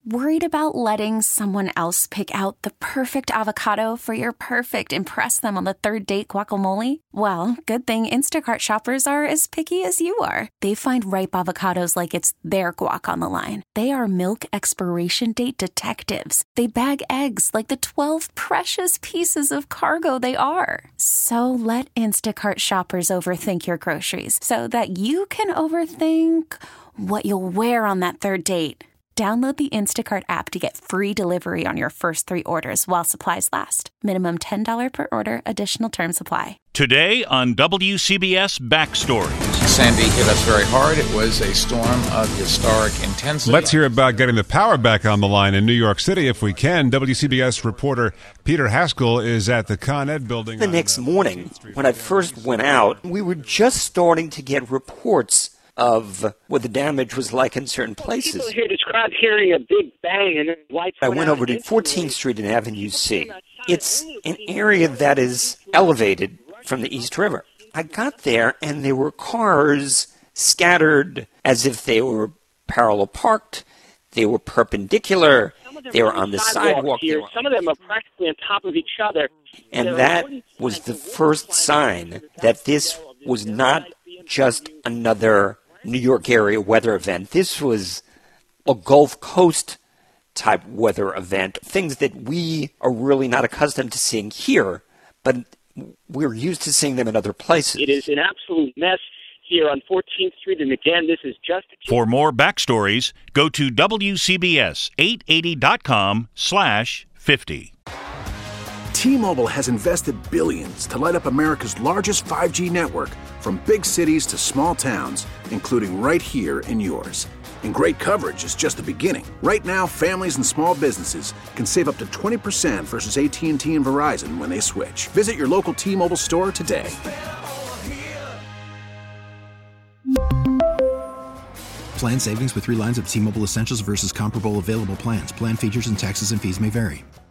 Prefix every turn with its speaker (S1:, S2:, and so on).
S1: Worried about letting someone else pick out the perfect avocado for your perfect impress them on the third date guacamole? Well, good thing Instacart shoppers are as picky as you are. They find ripe avocados like it's their guac on the line. They are milk expiration date detectives. They bag eggs like the 12 precious pieces of cargo they are. So let Instacart shoppers overthink your groceries so that you can overthink what you'll wear on that third date. Download the Instacart app to get free delivery on your first 3 orders while supplies last. Minimum $10 per order. Additional terms apply.
S2: Today on WCBS Backstories.
S3: Sandy hit us very hard. It was a storm of historic intensity.
S4: Let's hear about getting the power back on the line in New York City if we can. WCBS reporter Peter Haskell is at the Con Ed building.
S5: The next morning, when I first went out, we were just starting to get reports of what the damage was like in certain places.
S6: People here described hearing a big bang and then lights
S5: I went over to 14th Street and Avenue C. It's an area that is elevated from the East River. I got there and there were cars scattered as if they were parallel parked. They were perpendicular. They were on the sidewalk.
S6: Here. Some of them are practically on top of each other.
S5: And that was the first sign that this was not just another New York area weather event. This was a Gulf Coast type weather event, things that we are really not accustomed to seeing here, but we're used to seeing them in other places.
S6: It is an absolute mess here on 14th Street, and again, this is just...
S2: For more backstories, go to WCBS880.com/50.
S7: T-Mobile has invested billions to light up America's largest 5G network, from big cities to small towns, including right here in yours. And great coverage is just the beginning. Right now, families and small businesses can save up to 20% versus AT&T and Verizon when they switch. Visit your local T-Mobile store today.
S8: Plan savings with 3 lines of T-Mobile Essentials versus comparable available plans. Plan features and taxes and fees may vary.